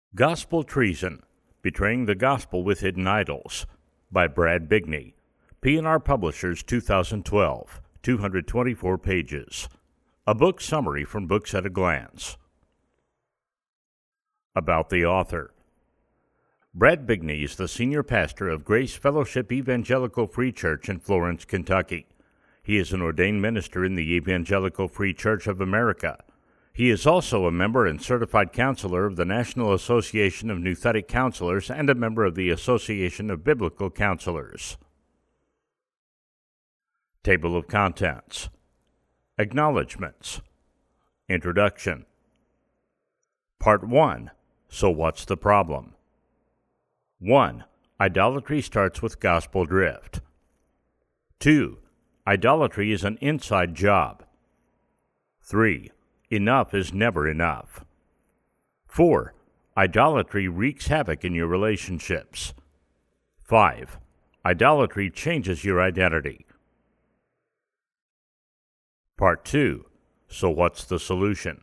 Gospel Treason: Betraying the Gospel with Hidden Idols by Brad Bigney, P&R Publishers, 2012, 224 pages. A book summary from Books at a Glance. About the author. Brad Bigney is the senior pastor of Grace Fellowship Evangelical Free Church in Florence, Kentucky. He is an ordained minister in the Evangelical Free Church of America. He is also a member and certified counselor of the National Association of Nouthetic Counselors and a member of the Association of Biblical Counselors. Table of Contents. Acknowledgments. Introduction. Part 1. So what's the problem? 1. Idolatry starts with gospel drift. 2. Idolatry is an inside job. 3. Enough is never enough. 4. Idolatry wreaks havoc in your relationships. 5. Idolatry changes your identity. Part 2. So what's the solution?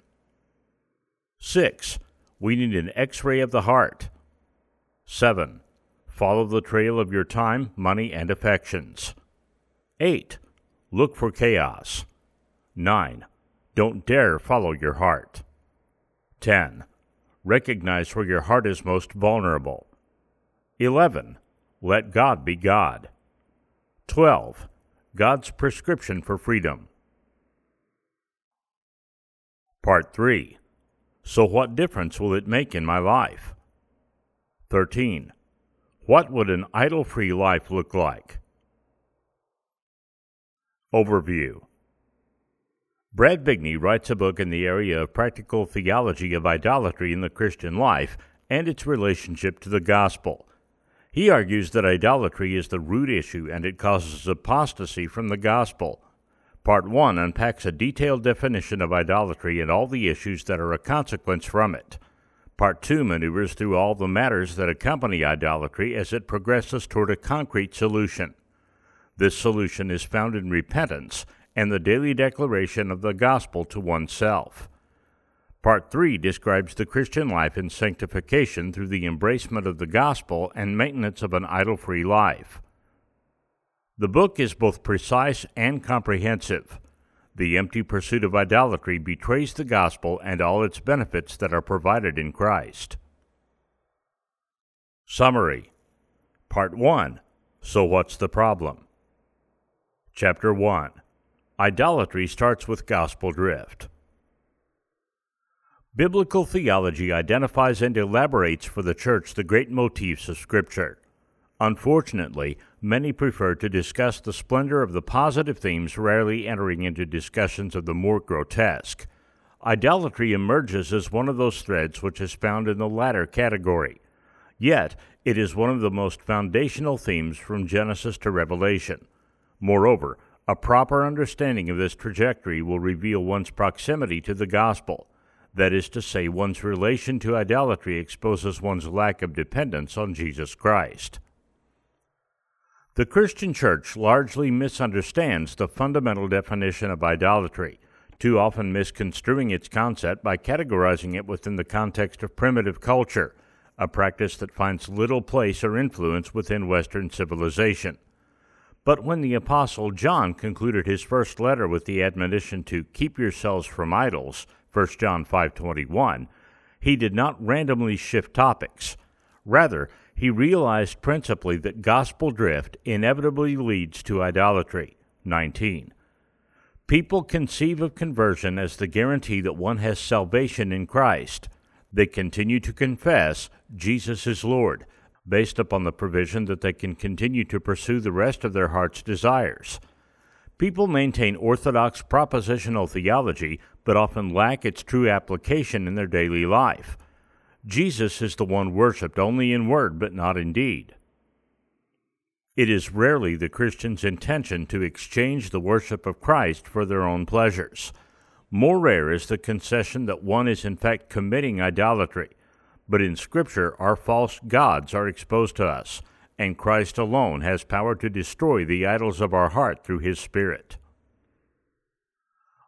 6. We need an X-ray of the heart. 7. Follow the trail of your time, money, and affections. 8. Look for chaos. 9. Don't dare follow your heart. 10. Recognize where your heart is most vulnerable. 11. Let God be God. 12. God's prescription for freedom. Part 3. So what difference will it make in my life? 13. What would an idol-free life look like? Overview. Brad Bigney writes a book in the area of practical theology of idolatry in the Christian life and its relationship to the gospel. He argues that idolatry is the root issue and it causes apostasy from the gospel. Part 1 unpacks a detailed definition of idolatry and all the issues that are a consequence from it. Part 2 maneuvers through all the matters that accompany idolatry as it progresses toward a concrete solution. This solution is found in repentance and the daily declaration of the gospel to oneself. Part 3 describes the Christian life in sanctification through the embracement of the gospel and maintenance of an idol-free life. The book is both precise and comprehensive. The empty pursuit of idolatry betrays the gospel and all its benefits that are provided in Christ. Summary. Part 1. So what's the problem? Chapter 1. Idolatry starts with gospel drift. Biblical theology identifies and elaborates for the church the great motifs of Scripture. Unfortunately, many prefer to discuss the splendor of the positive themes, rarely entering into discussions of the more grotesque. Idolatry emerges as one of those threads which is found in the latter category. Yet, it is one of the most foundational themes from Genesis to Revelation. Moreover, a proper understanding of this trajectory will reveal one's proximity to the gospel. That is to say, one's relation to idolatry exposes one's lack of dependence on Jesus Christ. The Christian church largely misunderstands the fundamental definition of idolatry, too often misconstruing its concept by categorizing it within the context of primitive culture, a practice that finds little place or influence within Western civilization. But when the Apostle John concluded his first letter with the admonition to keep yourselves from idols, 1 John 5:21, he did not randomly shift topics. Rather, he realized principally that gospel drift inevitably leads to idolatry. 19. People conceive of conversion as the guarantee that one has salvation in Christ. They continue to confess Jesus is Lord, based upon the provision that they can continue to pursue the rest of their heart's desires. People maintain orthodox propositional theology, but often lack its true application in their daily life. Jesus is the one worshipped only in word, but not in deed. It is rarely the Christian's intention to exchange the worship of Christ for their own pleasures. More rare is the concession that one is in fact committing idolatry. But in Scripture, our false gods are exposed to us, and Christ alone has power to destroy the idols of our heart through His Spirit.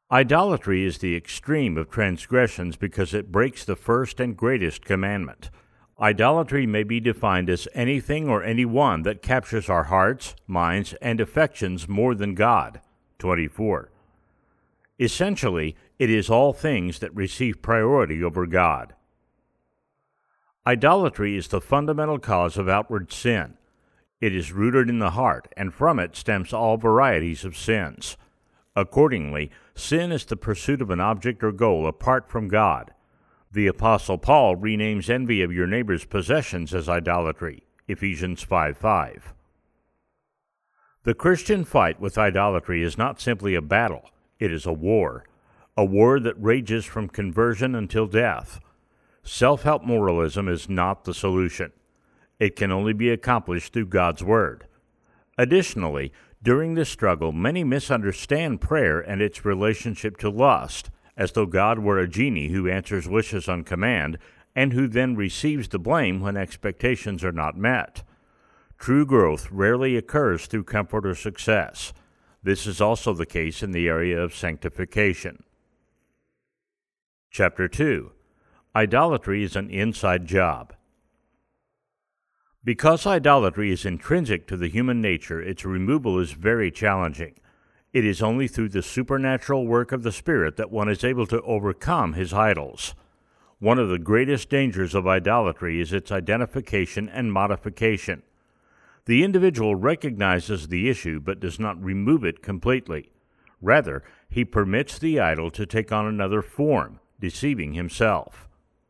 Idolatry is the extreme of transgressions because it breaks the first and greatest commandment. Idolatry may be defined as anything or anyone that captures our hearts, minds, and affections more than God. 24. Essentially, it is all things that receive priority over God. Idolatry is the fundamental cause of outward sin. It is rooted in the heart, and from it stems all varieties of sins. Accordingly, sin is the pursuit of an object or goal apart from God. The Apostle Paul renames envy of your neighbor's possessions as idolatry, Ephesians 5:5. The Christian fight with idolatry is not simply a battle, it is a war that rages from conversion until death. Self-help moralism is not the solution. It can only be accomplished through God's Word. Additionally, during this struggle, many misunderstand prayer and its relationship to lust, as though God were a genie who answers wishes on command and who then receives the blame when expectations are not met. True growth rarely occurs through comfort or success. This is also the case in the area of sanctification. Chapter 2. Idolatry is an inside job. Because idolatry is intrinsic to the human nature, its removal is very challenging. It is only through the supernatural work of the Spirit that one is able to overcome his idols. One of the greatest dangers of idolatry is its identification and modification. The individual recognizes the issue but does not remove it completely. Rather, he permits the idol to take on another form, deceiving himself.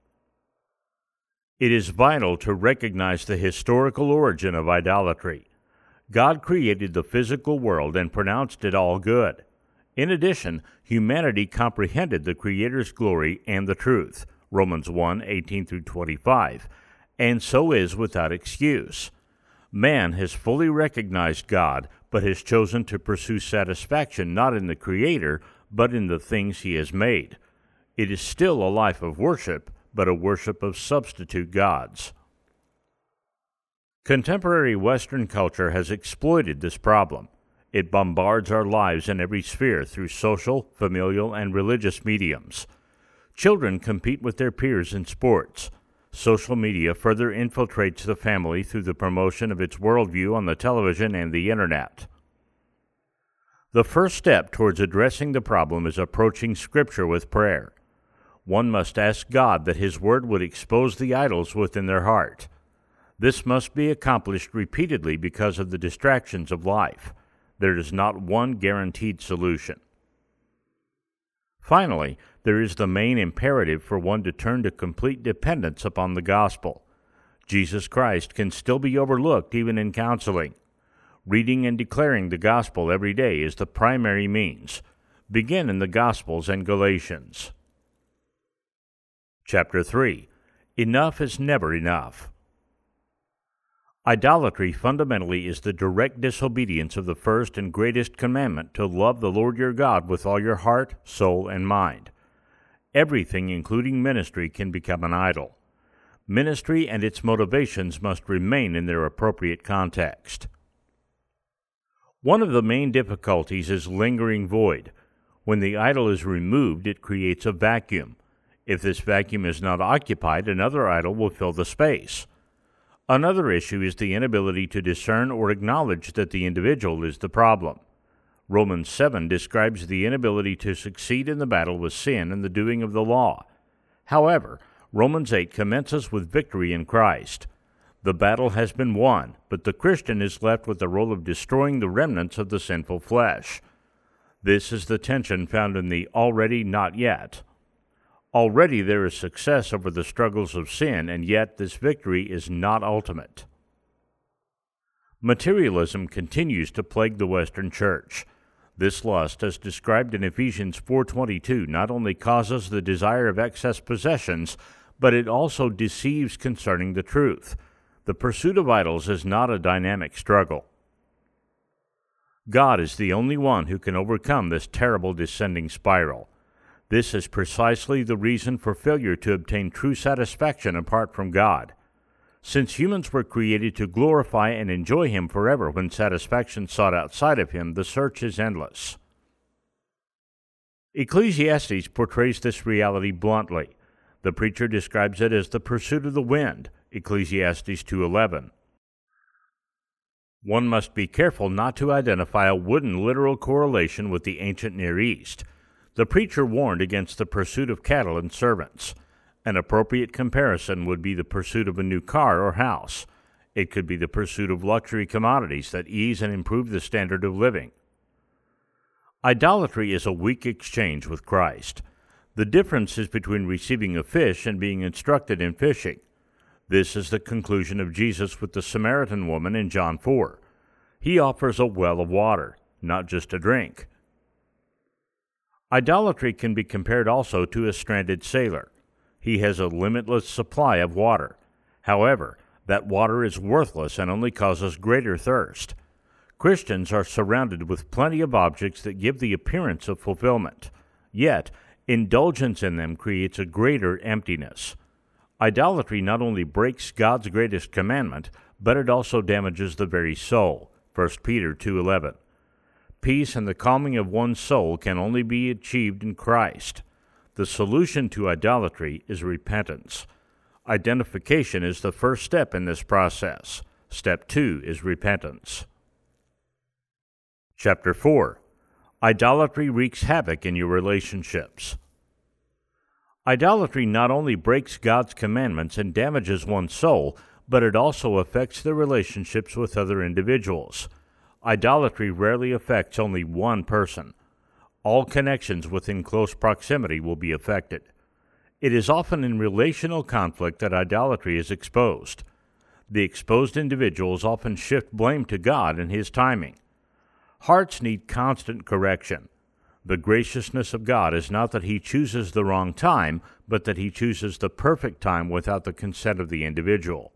It is vital to recognize the historical origin of idolatry. God created the physical world and pronounced it all good. In addition, humanity comprehended the Creator's glory and the truth, Romans 1:18-25, and so is without excuse. Man has fully recognized God, but has chosen to pursue satisfaction not in the Creator, but in the things He has made. It is still a life of worship, but a worship of substitute gods. Contemporary Western culture has exploited this problem. It bombards our lives in every sphere through social, familial, and religious mediums. Children compete with their peers in sports. Social media further infiltrates the family through the promotion of its worldview on the television and the Internet. The first step towards addressing the problem is approaching Scripture with prayer. One must ask God that His Word would expose the idols within their heart. This must be accomplished repeatedly because of the distractions of life. There is not one guaranteed solution. Finally, there is the main imperative for one to turn to complete dependence upon the gospel. Jesus Christ can still be overlooked even in counseling. Reading and declaring the gospel every day is the primary means. Begin in the Gospels and Galatians. Chapter 3. Enough is never enough. Idolatry fundamentally is the direct disobedience of the first and greatest commandment to love the Lord your God with all your heart, soul, and mind. Everything, including ministry, can become an idol. Ministry and its motivations must remain in their appropriate context. One of the main difficulties is lingering void. When the idol is removed, it creates a vacuum. If this vacuum is not occupied, another idol will fill the space. Another issue is the inability to discern or acknowledge that the individual is the problem. Romans 7 describes the inability to succeed in the battle with sin and the doing of the law. However, Romans 8 commences with victory in Christ. The battle has been won, but the Christian is left with the role of destroying the remnants of the sinful flesh. This is the tension found in the already not yet. Already there is success over the struggles of sin, and yet this victory is not ultimate. Materialism continues to plague the Western Church. This lust, as described in Ephesians 4:22, not only causes the desire of excess possessions, but it also deceives concerning the truth. The pursuit of idols is not a dynamic struggle. God is the only one who can overcome this terrible descending spiral. This is precisely the reason for failure to obtain true satisfaction apart from God. Since humans were created to glorify and enjoy Him forever when satisfaction sought outside of Him, the search is endless. Ecclesiastes portrays this reality bluntly. The preacher describes it as the pursuit of the wind, Ecclesiastes 2:11. One must be careful not to identify a wooden literal correlation with the ancient Near East. The preacher warned against the pursuit of cattle and servants. An appropriate comparison would be the pursuit of a new car or house. It could be the pursuit of luxury commodities that ease and improve the standard of living. Idolatry is a weak exchange with Christ. The difference is between receiving a fish and being instructed in fishing. This is the conclusion of Jesus with the Samaritan woman in John 4. He offers a well of water, not just a drink. Idolatry can be compared also to a stranded sailor. He has a limitless supply of water. However, that water is worthless and only causes greater thirst. Christians are surrounded with plenty of objects that give the appearance of fulfillment. Yet, indulgence in them creates a greater emptiness. Idolatry not only breaks God's greatest commandment, but it also damages the very soul. 1 Peter 2:11. Peace and the calming of one's soul can only be achieved in Christ. The solution to idolatry is repentance. Identification is the first step in this process. Step 2 is repentance. Chapter 4. Idolatry wreaks havoc in your relationships. Idolatry not only breaks God's commandments and damages one's soul, but it also affects the relationships with other individuals. Idolatry rarely affects only one person. All connections within close proximity will be affected. It is often in relational conflict that idolatry is exposed. The exposed individuals often shift blame to God and His timing. Hearts need constant correction. The graciousness of God is not that He chooses the wrong time, but that He chooses the perfect time without the consent of the individual.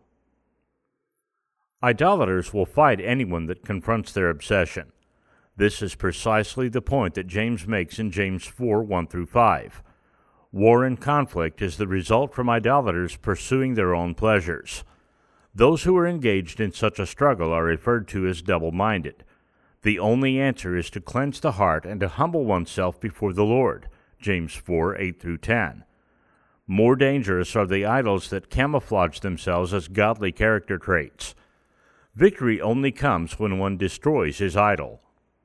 Idolaters will fight anyone that confronts their obsession. This is precisely the point that James makes in James 4:1-5. War and conflict is the result from idolaters pursuing their own pleasures. Those who are engaged in such a struggle are referred to as double-minded. The only answer is to cleanse the heart and to humble oneself before the Lord. James 4:8-10. More dangerous are the idols that camouflage themselves as godly character traits. Victory only comes when one destroys his idol.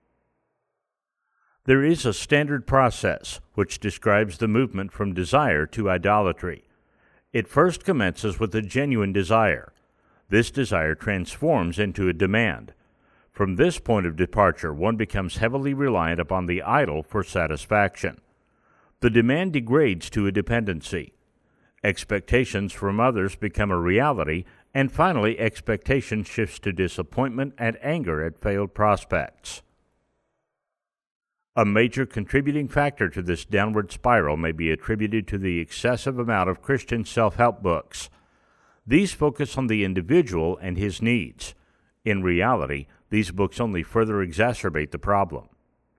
There is a standard process which describes the movement from desire to idolatry. It first commences with a genuine desire. This desire transforms into a demand. From this point of departure, one becomes heavily reliant upon the idol for satisfaction. The demand degrades to a dependency. Expectations from others become a reality, and finally expectation shifts to disappointment and anger at failed prospects. A major contributing factor to this downward spiral may be attributed to the excessive amount of Christian self-help books. These focus on the individual and his needs. In reality, these books only further exacerbate the problem.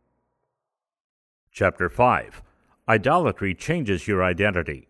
Chapter 5. Idolatry changes your identity.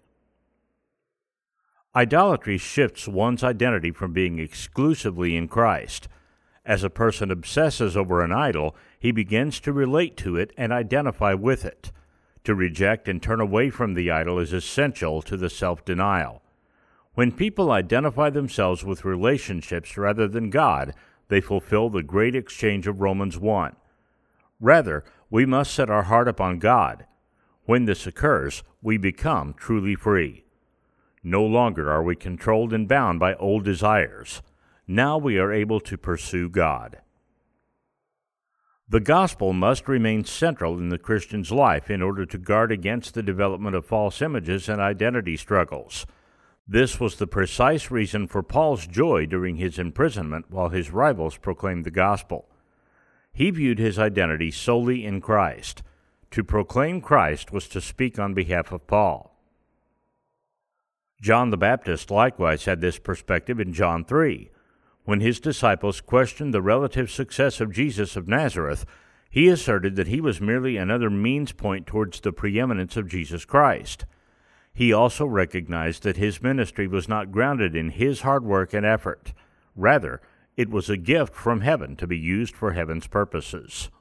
Idolatry shifts one's identity from being exclusively in Christ. As a person obsesses over an idol, he begins to relate to it and identify with it. To reject and turn away from the idol is essential to the self-denial. When people identify themselves with relationships rather than God, they fulfill the great exchange of Romans 1. Rather, we must set our heart upon God. When this occurs, we become truly free. No longer are we controlled and bound by old desires. Now we are able to pursue God. The gospel must remain central in the Christian's life in order to guard against the development of false images and identity struggles. This was the precise reason for Paul's joy during his imprisonment while his rivals proclaimed the gospel. He viewed his identity solely in Christ. To proclaim Christ was to speak on behalf of Paul. John the Baptist likewise had this perspective in John 3. When his disciples questioned the relative success of Jesus of Nazareth, he asserted that he was merely another means point towards the preeminence of Jesus Christ. He also recognized that his ministry was not grounded in his hard work and effort. Rather, it was a gift from heaven to be used for heaven's purposes.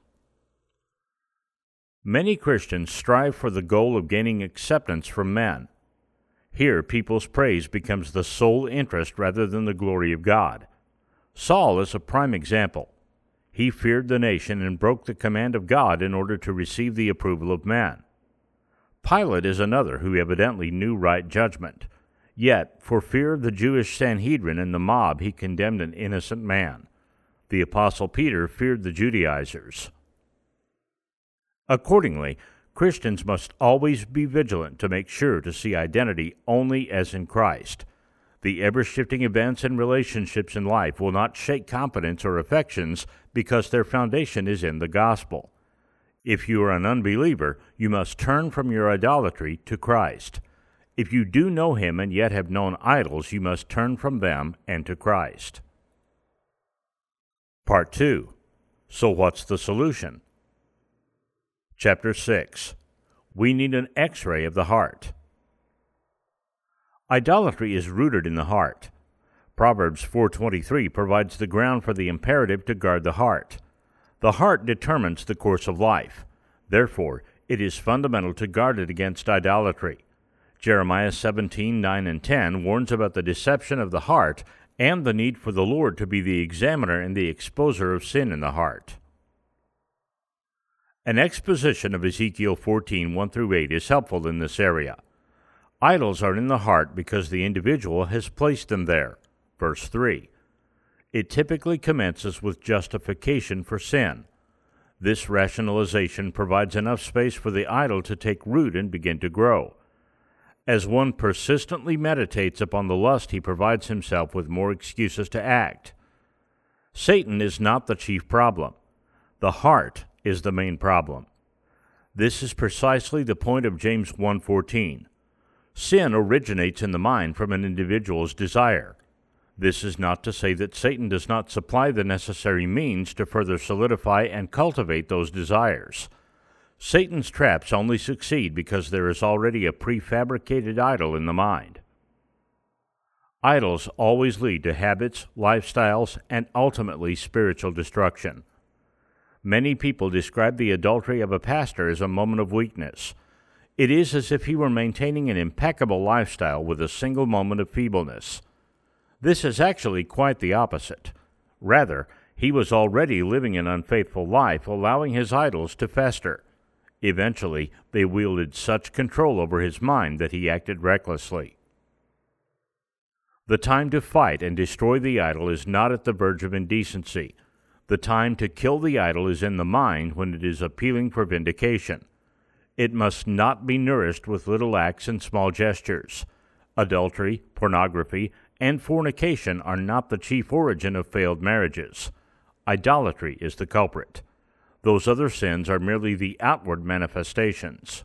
Many Christians strive for the goal of gaining acceptance from men. Here, people's praise becomes the sole interest rather than the glory of God. Saul is a prime example. He feared the nation and broke the command of God in order to receive the approval of man. Pilate is another who evidently knew right judgment. Yet, for fear of the Jewish Sanhedrin and the mob, he condemned an innocent man. The Apostle Peter feared the Judaizers. Accordingly, Christians must always be vigilant to make sure to see identity only as in Christ. The ever-shifting events and relationships in life will not shake confidence or affections because their foundation is in the gospel. If you are an unbeliever, you must turn from your idolatry to Christ. If you do know him and yet have known idols, you must turn from them and to Christ. Part 2. So what's the solution? Chapter 6. We need an X-ray of the heart. Idolatry is rooted in the heart. Proverbs 4:23 provides the ground for the imperative to guard the heart. The heart determines the course of life. Therefore, it is fundamental to guard it against idolatry. Jeremiah 17:9 and 10 warns about the deception of the heart and the need for the Lord to be the examiner and the exposer of sin in the heart. An exposition of Ezekiel 14:1 through 8 is helpful in this area. Idols are in the heart because the individual has placed them there. Verse 3. It typically commences with justification for sin. This rationalization provides enough space for the idol to take root and begin to grow. As one persistently meditates upon the lust, he provides himself with more excuses to act. Satan is not the chief problem. The heart is the main problem. This is precisely the point of James 1:14. Sin originates in the mind from an individual's desire. This is not to say that Satan does not supply the necessary means to further solidify and cultivate those desires. Satan's traps only succeed because there is already a prefabricated idol in the mind. Idols always lead to habits, lifestyles, and ultimately spiritual destruction. Many people describe the adultery of a pastor as a moment of weakness. It is as if he were maintaining an impeccable lifestyle with a single moment of feebleness. This is actually quite the opposite. Rather, he was already living an unfaithful life, allowing his idols to fester. Eventually, they wielded such control over his mind that he acted recklessly. The time to fight and destroy the idol is not at the verge of indecency. The time to kill the idol is in the mind when it is appealing for vindication. It must not be nourished with little acts and small gestures. Adultery, pornography, and fornication are not the chief origin of failed marriages. Idolatry is the culprit. Those other sins are merely the outward manifestations.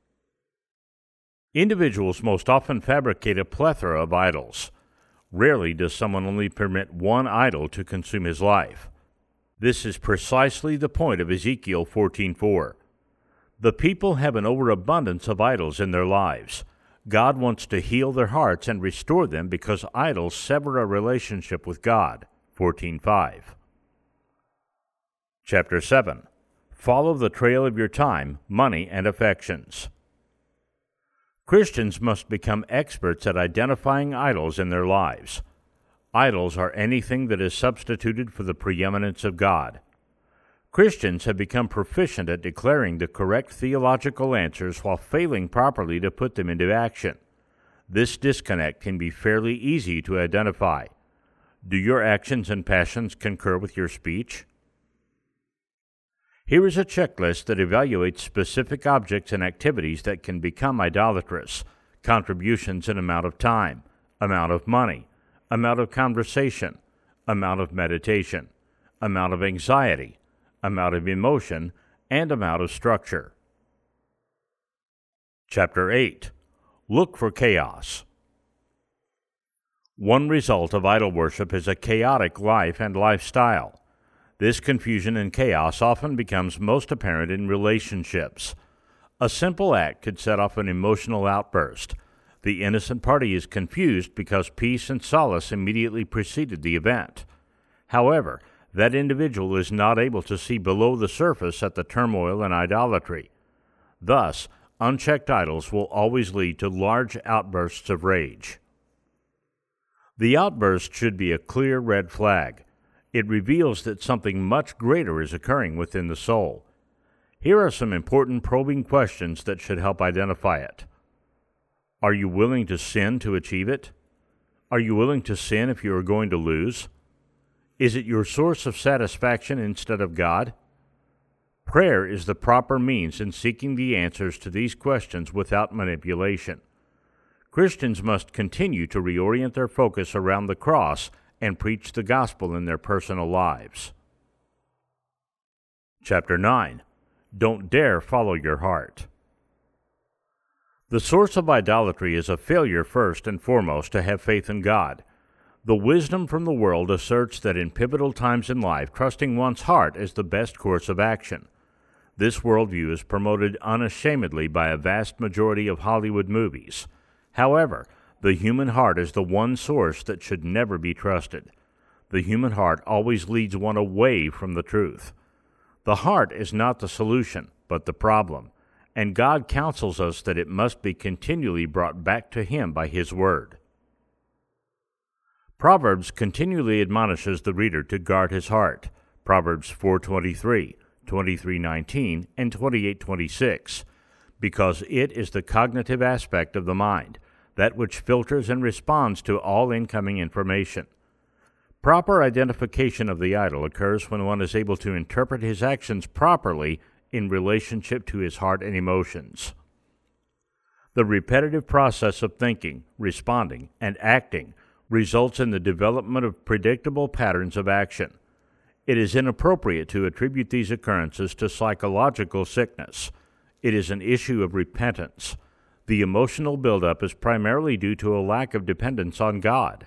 Individuals most often fabricate a plethora of idols. Rarely does someone only permit one idol to consume his life. This is precisely the point of Ezekiel 14:4. The people have an overabundance of idols in their lives. God wants to heal their hearts and restore them because idols sever a relationship with God. 14:5. Chapter 7. Follow the trail of your time, money, and affections. Christians must become experts at identifying idols in their lives. Idols are anything that is substituted for the preeminence of God. Christians have become proficient at declaring the correct theological answers while failing properly to put them into action. This disconnect can be fairly easy to identify. Do your actions and passions concur with your speech? Here is a checklist that evaluates specific objects and activities that can become idolatrous: contributions in amount of time, amount of money, amount of conversation, amount of meditation, amount of anxiety, amount of emotion, and amount of structure. Chapter 8. Look for chaos. One result of idol worship is a chaotic life and lifestyle. This confusion and chaos often becomes most apparent in relationships. A simple act could set off an emotional outburst. The innocent party is confused because peace and solace immediately preceded the event. However, that individual is not able to see below the surface at the turmoil and idolatry. Thus, unchecked idols will always lead to large outbursts of rage. The outburst should be a clear red flag. It reveals that something much greater is occurring within the soul. Here are some important probing questions that should help identify it. Are you willing to sin to achieve it? Are you willing to sin if you are going to lose? Is it your source of satisfaction instead of God? Prayer is the proper means in seeking the answers to these questions without manipulation. Christians must continue to reorient their focus around the cross and preach the gospel in their personal lives. Chapter 9. Don't dare follow your heart. The source of idolatry is a failure first and foremost to have faith in God. The wisdom from the world asserts that in pivotal times in life, trusting one's heart is the best course of action. This worldview is promoted unashamedly by a vast majority of Hollywood movies. However, the human heart is the one source that should never be trusted. The human heart always leads one away from the truth. The heart is not the solution, but the problem, and God counsels us that it must be continually brought back to Him by His Word. Proverbs continually admonishes the reader to guard his heart. Proverbs 4:23, 23:19, and 28:26, because it is the cognitive aspect of the mind, that which filters and responds to all incoming information. Proper identification of the idol occurs when one is able to interpret his actions properly in relationship to his heart and emotions. The repetitive process of thinking, responding, and acting results in the development of predictable patterns of action. It is inappropriate to attribute these occurrences to psychological sickness. It is an issue of repentance. The emotional buildup is primarily due to a lack of dependence on God.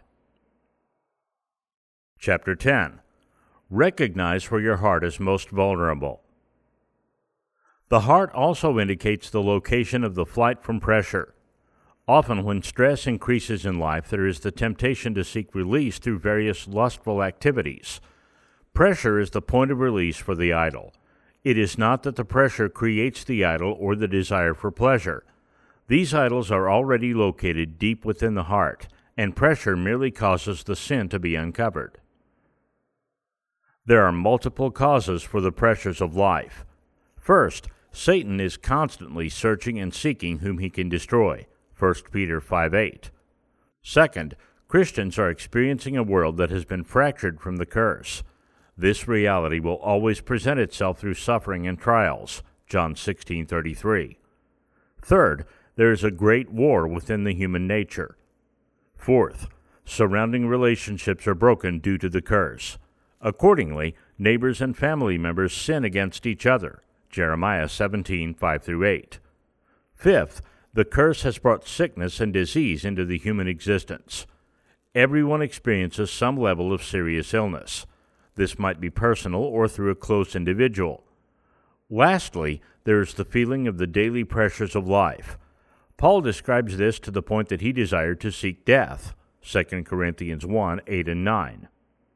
Chapter 10. Recognize where your heart is most vulnerable. The heart also indicates the location of the flight from pressure. Often when stress increases in life, there is the temptation to seek release through various lustful activities. Pressure is the point of release for the idol. It is not that the pressure creates the idol or the desire for pleasure. These idols are already located deep within the heart, and pressure merely causes the sin to be uncovered. There are multiple causes for the pressures of life. First, Satan is constantly searching and seeking whom he can destroy. 1 Peter 5:8. Second, Christians are experiencing a world that has been fractured from the curse. This reality will always present itself through suffering and trials. John 16:33. Third, there is a great war within the human nature. Fourth, surrounding relationships are broken due to the curse. Accordingly, neighbors and family members sin against each other. Jeremiah 17:5-8. Fifth, the curse has brought sickness and disease into the human existence. Everyone experiences some level of serious illness. This might be personal or through a close individual. Lastly, there is the feeling of the daily pressures of life. Paul describes this to the point that he desired to seek death. 2 Corinthians 1:8 and 9.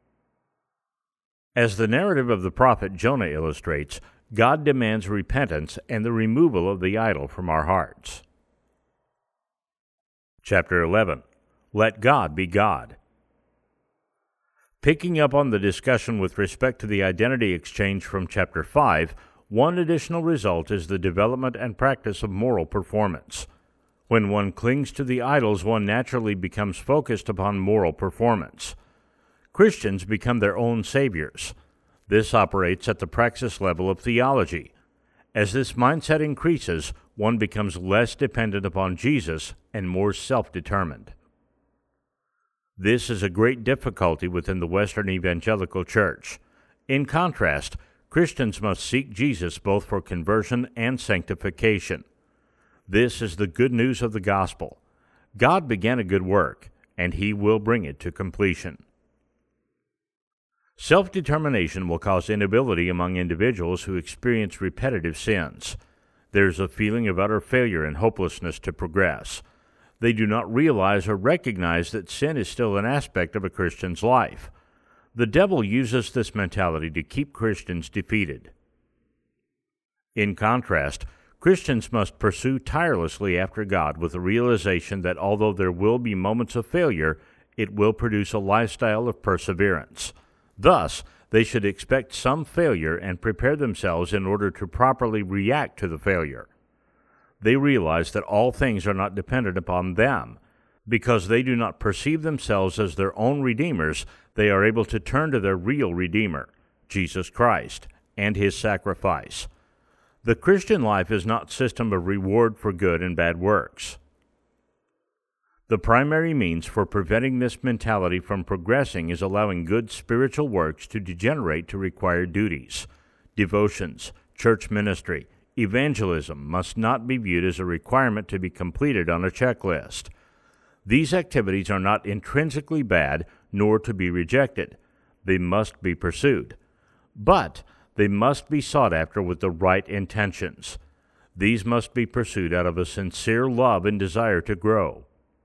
As the narrative of the prophet Jonah illustrates, God demands repentance and the removal of the idol from our hearts. Chapter 11. Let God be God. Picking up on the discussion with respect to the identity exchange from Chapter 5, one additional result is the development and practice of moral performance. When one clings to the idols, one naturally becomes focused upon moral performance. Christians become their own saviors. This operates at the praxis level of theology. As this mindset increases, one becomes less dependent upon Jesus and more self-determined. This is a great difficulty within the Western Evangelical Church. In contrast, Christians must seek Jesus both for conversion and sanctification. This is the good news of the gospel. God began a good work, and He will bring it to completion. Self-determination will cause inability among individuals who experience repetitive sins. There is a feeling of utter failure and hopelessness to progress. They do not realize or recognize that sin is still an aspect of a Christian's life. The devil uses this mentality to keep Christians defeated. In contrast, Christians must pursue tirelessly after God with the realization that although there will be moments of failure, it will produce a lifestyle of perseverance. Thus, they should expect some failure and prepare themselves in order to properly react to the failure. They realize that all things are not dependent upon them. Because they do not perceive themselves as their own redeemers, they are able to turn to their real Redeemer, Jesus Christ, and His sacrifice. The Christian life is not a system of reward for good and bad works. The primary means for preventing this mentality from progressing is allowing good spiritual works to degenerate to required duties. Devotions, church ministry, evangelism must not be viewed as a requirement to be completed on a checklist. These activities are not intrinsically bad nor to be rejected. They must be pursued. But they must be sought after with the right intentions. These must be pursued out of a sincere love and desire to grow.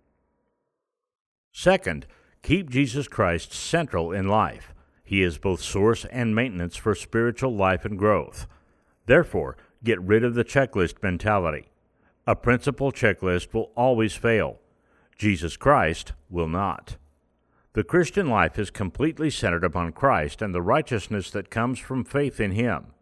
Second, keep Jesus Christ central in life. He is both source and maintenance for spiritual life and growth. Therefore, get rid of the checklist mentality. A principle checklist will always fail. Jesus Christ will not. The Christian life is completely centered upon Christ and the righteousness that comes from faith in Him.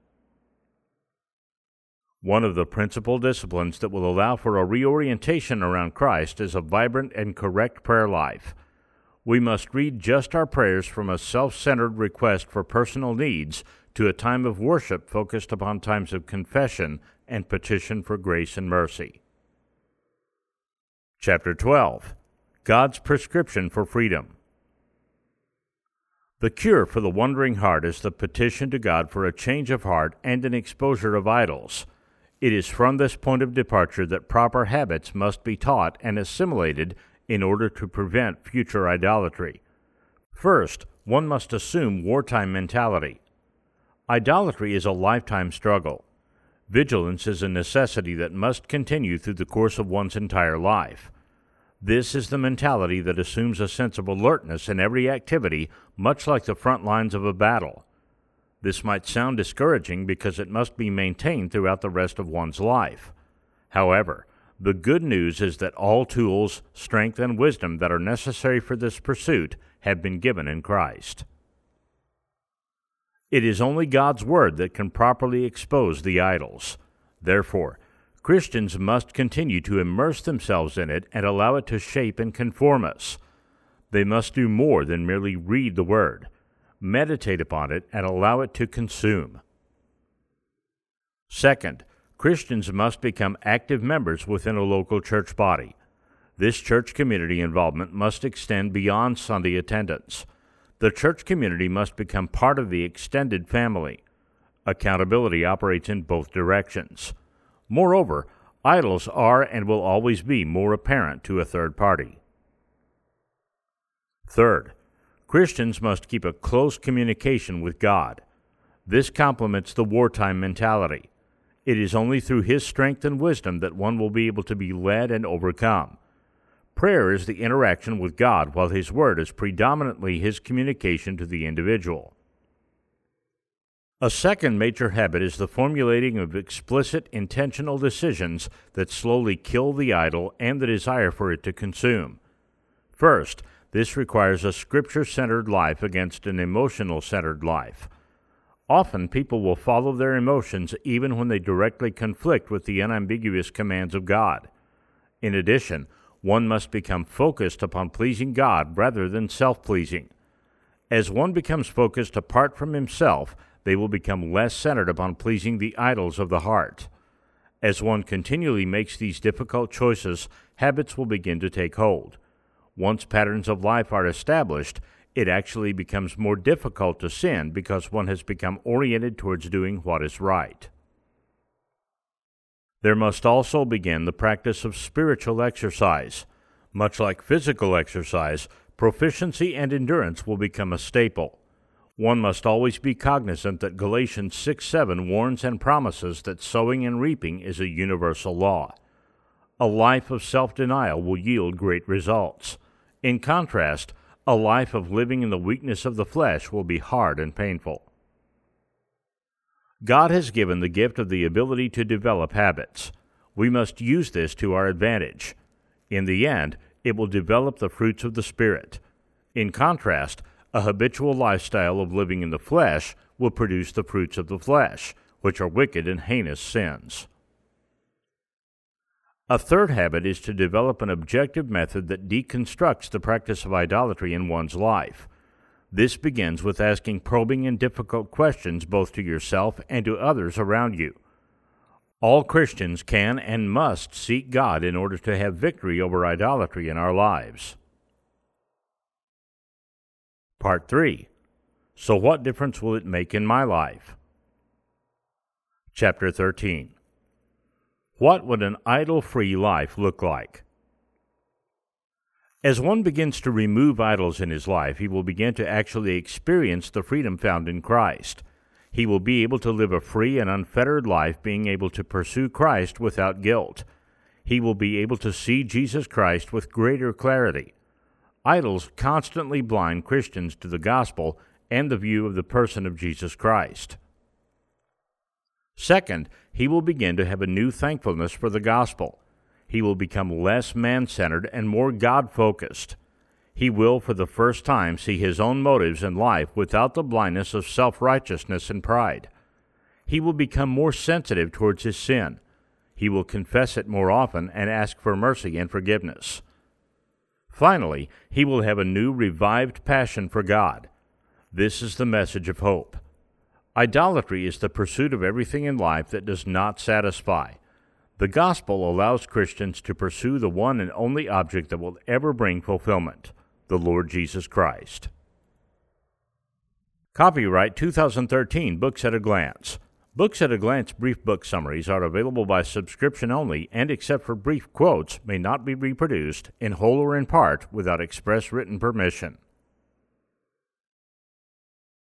One of the principal disciplines that will allow for a reorientation around Christ is a vibrant and correct prayer life. We must read just our prayers from a self-centered request for personal needs to a time of worship focused upon times of confession and petition for grace and mercy. Chapter 12. God's Prescription for Freedom. The cure for the wandering heart is the petition to God for a change of heart and an exposure of idols. It is from this point of departure that proper habits must be taught and assimilated in order to prevent future idolatry. First, one must assume wartime mentality. Idolatry is a lifetime struggle. Vigilance is a necessity that must continue through the course of one's entire life. This is the mentality that assumes a sense of alertness in every activity, much like the front lines of a battle. This might sound discouraging because it must be maintained throughout the rest of one's life. However, the good news is that all tools, strength, and wisdom that are necessary for this pursuit have been given in Christ. It is only God's Word that can properly expose the idols. Therefore, Christians must continue to immerse themselves in it and allow it to shape and conform us. They must do more than merely read the Word. Meditate upon it and allow it to consume. Second, Christians must become active members within a local church body. This church community involvement must extend beyond Sunday attendance. The church community must become part of the extended family. Accountability operates in both directions. Moreover, idols are and will always be more apparent to a third party. Third, Christians must keep a close communication with God. This complements the wartime mentality. It is only through His strength and wisdom that one will be able to be led and overcome. Prayer is the interaction with God, while His Word is predominantly His communication to the individual. A second major habit is the formulating of explicit, intentional decisions that slowly kill the idol and the desire for it to consume. First, this requires a Scripture-centered life against an emotional-centered life. Often people will follow their emotions even when they directly conflict with the unambiguous commands of God. In addition, one must become focused upon pleasing God rather than self-pleasing. As one becomes focused apart from himself, they will become less centered upon pleasing the idols of the heart. As one continually makes these difficult choices, habits will begin to take hold. Once patterns of life are established, it actually becomes more difficult to sin because one has become oriented towards doing what is right. There must also begin the practice of spiritual exercise. Much like physical exercise, proficiency and endurance will become a staple. One must always be cognizant that Galatians 6:7 warns and promises that sowing and reaping is a universal law. A life of self-denial will yield great results. In contrast, a life of living in the weakness of the flesh will be hard and painful. God has given the gift of the ability to develop habits. We must use this to our advantage. In the end, it will develop the fruits of the Spirit. In contrast, a habitual lifestyle of living in the flesh will produce the fruits of the flesh, which are wicked and heinous sins. A third habit is to develop an objective method that deconstructs the practice of idolatry in one's life. This begins with asking probing and difficult questions both to yourself and to others around you. All Christians can and must seek God in order to have victory over idolatry in our lives. Part 3. So what difference will it make in my life? Chapter 13. What would an idol-free life look like? As one begins to remove idols in his life, he will begin to actually experience the freedom found in Christ. He will be able to live a free and unfettered life, being able to pursue Christ without guilt. He will be able to see Jesus Christ with greater clarity. Idols constantly blind Christians to the gospel and the view of the person of Jesus Christ. Second, he will begin to have a new thankfulness for the gospel. He will become less man-centered and more God-focused. He will, for the first time, see his own motives in life without the blindness of self-righteousness and pride. He will become more sensitive towards his sin. He will confess it more often and ask for mercy and forgiveness. Finally, he will have a new revived passion for God. This is the message of hope. Idolatry is the pursuit of everything in life that does not satisfy. The gospel allows Christians to pursue the one and only object that will ever bring fulfillment, the Lord Jesus Christ. Copyright 2013 Books at a Glance. Books at a Glance brief book summaries are available by subscription only and, except for brief quotes, may not be reproduced in whole or in part without express written permission.